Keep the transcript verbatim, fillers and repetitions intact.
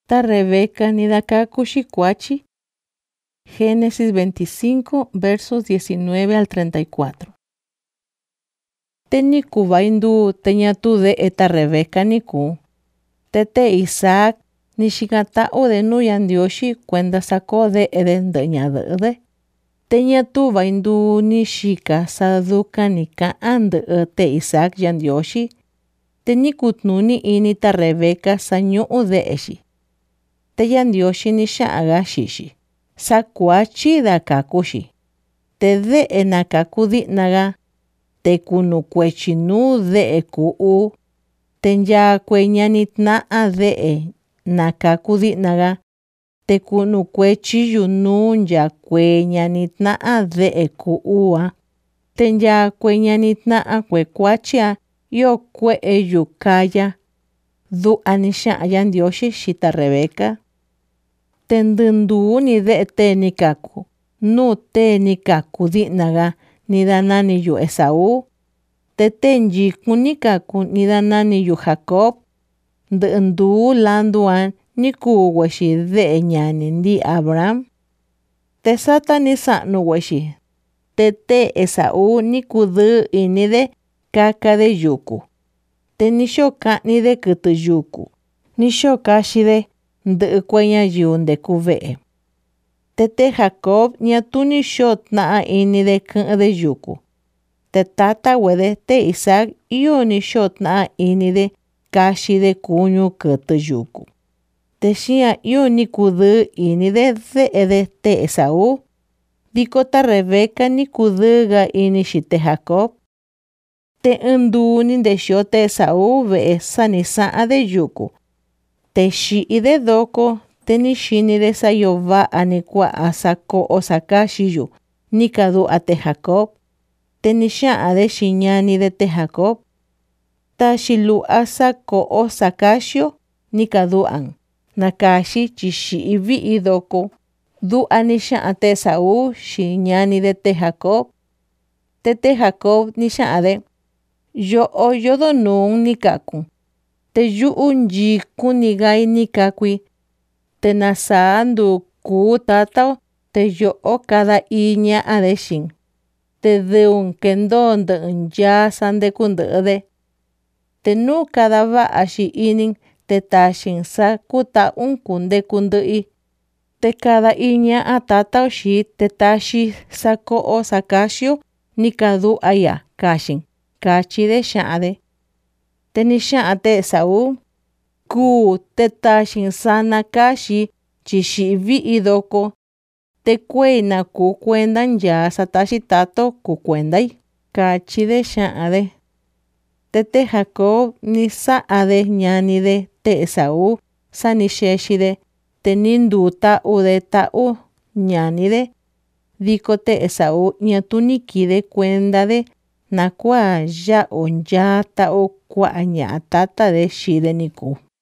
Ta Rebeca nidakaku xikuachi. Génesis veinticinco, versos diecinueve al treinta y cuatro. Te niku vaindu teñatu de eta Rebeca niku. Tete Isaac nishigata o de nuyandioshi cuenda sacó de eden de. Teñatu vaindu nishika saduka nika and te Isaac yandioshi. Te nikutnuni ini ta Rebeca sanyu de eshi. Te yandioshi nisha agashishi. Sakuachi da kakushi. Te de enakakudi naga. Te kunu kwechinu de eku. Tenya kwenyanitna a de e. Nakakudi naga. Te kunu kwechi yunun ya kwenyanitna a de eku ua. Tenya kwenyanitna a kwekuachia. Yo kwe e yukaya. Du anisha ayandioshi shita Rebeca. Tendundu ni de te nikaku. Nu te nikaku di naga. Nidanani yu Esau. Te tenji kunikaku nidanani yu Jacob. Ndu landuan niku weshi de nyani ndi Abraham. Te sata nisanu weshi. Te te Esau niku du ini de kaka de yuku. Te nishoka ni de kutu yuku. Nishoka shide ndu kwenya yunde kuvee. Tete Jacob nyatu nishot na ini de kun de yuku. Te tata wede te Isaac iyo nishot na ini de kashi de kunyu kutu yuku. Te shia iyo nikudu ini de de de te Esau. Dikota Rebeca nikudu ga ini shite Jacob. Te undu ni de shote Esau ve sanisa de yuku. Te shi de doko te nishini de sayova anikwa asako osaka shiyu. Nikadu ate Jacob. Te nisha ade shinyani de te Jacob. Ta shilu asako osakashio nikadu an. Nakashi chishi ivi idoko. Du anisha ate Esau shinyani de te Jacob. Te te Jacob nisha ade. Yo o yodo nun nikaku. Te yu unji kunigai nikakui. Te nasandu ku tatao. Te yo o kada iña adeshin. Te deun kendon de unja sande kunde. Te nu kada va ashi inin. Te tashin sa kuta un kunde kundui. Te kada iña atatao shi. Te tashi sako o sakashio. Nikadu aya kashin. Kachi de shade. Te nisha ate Esau. Ku te tashin sana kashi. Chishi vi idoko. Te kuena ku kuendan ya satashi tato ku kuendai. Kachi de shade. Tete Jacob nisa ade nyani de te Esau. Sanisheshi de. Te nindu ta u de ta u nyani de. Diko te Esau nyatuniki de kuenda de. Nakwa ya on ya ta o kwa nya tata de shide niku.